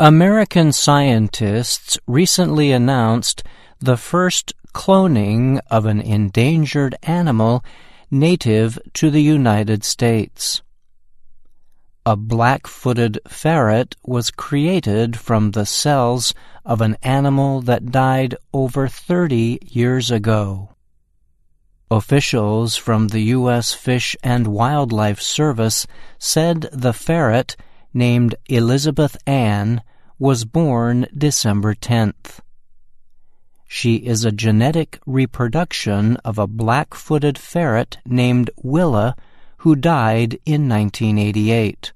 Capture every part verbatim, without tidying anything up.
American scientists recently announced the first cloning of an endangered animal native to the United States. A black-footed ferret was created from the cells of an animal that died over thirty years ago. Officials from the U S Fish and Wildlife Service said the ferret, named Elizabeth Ann, was born December tenth. She is a genetic reproduction of a black-footed ferret named Willa, who died in nineteen eighty-eight.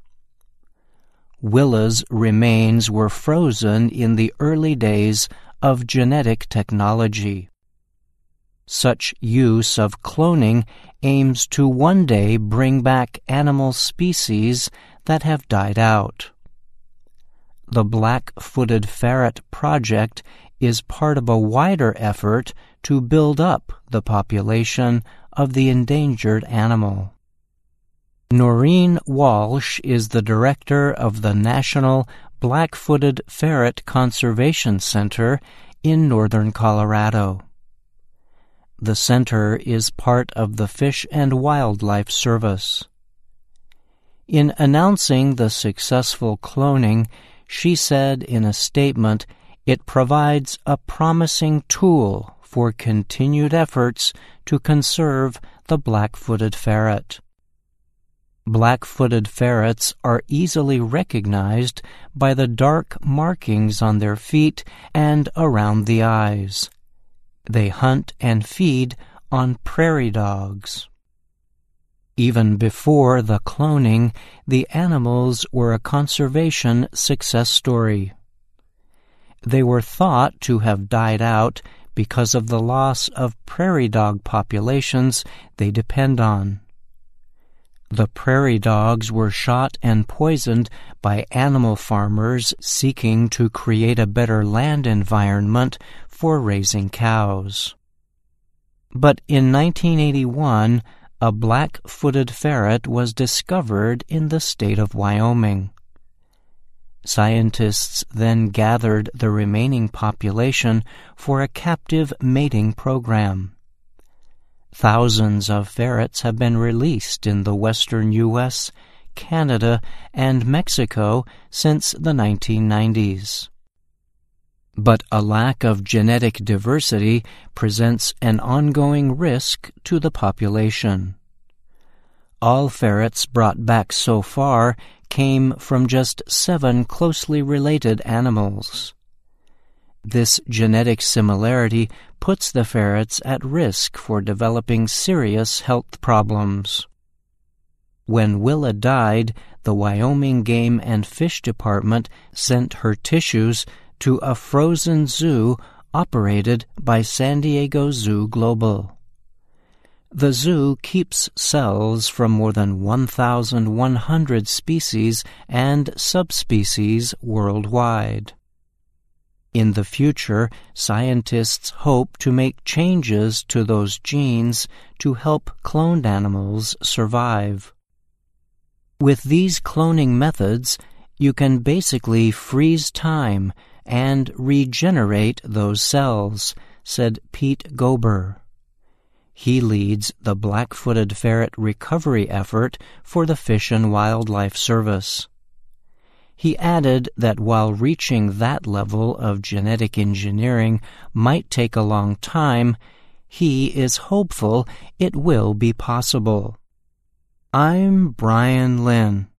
Willa's remains were frozen in the early days of genetic technology. Such use of cloning aims to one day bring back animal species that have died out. The Black-Footed Ferret Project is part of a wider effort to build up the population of the endangered animal. Noreen Walsh is the director of the National Black-Footed Ferret Conservation Center in northern Colorado. The center is part of the Fish and Wildlife Service. In announcing the successful cloning, she said in a statement, it provides a promising tool for continued efforts to conserve the black-footed ferret. Black-footed ferrets are easily recognized by the dark markings on their feet and around the eyes. They hunt and feed on prairie dogs. Even before the cloning, the animals were a conservation success story. They were thought to have died out because of the loss of prairie dog populations they depend on. The prairie dogs were shot and poisoned by animal farmers seeking to create a better land environment for raising cows. But in nineteen eighty-one, a black-footed ferret was discovered in the state of Wyoming. Scientists then gathered the remaining population for a captive mating program. Thousands of ferrets have been released in the western U S, Canada, and Mexico since the nineteen nineties. But a lack of genetic diversity presents an ongoing risk to the population. All ferrets brought back so far came from just seven closely related animals. This genetic similarity puts the ferrets at risk for developing serious health problems. When Willa died, the Wyoming Game and Fish Department sent her tissues to a frozen zoo operated by San Diego Zoo Global. The zoo keeps cells from more than one thousand one hundred species and subspecies worldwide. In the future, scientists hope to make changes to those genes to help cloned animals survive. With these cloning methods, you can basically freeze time and regenerate those cells, said Pete Gober. He leads the black-footed ferret recovery effort for the Fish and Wildlife Service. He added that while reaching that level of genetic engineering might take a long time, he is hopeful it will be possible. I'm Brian Lynn.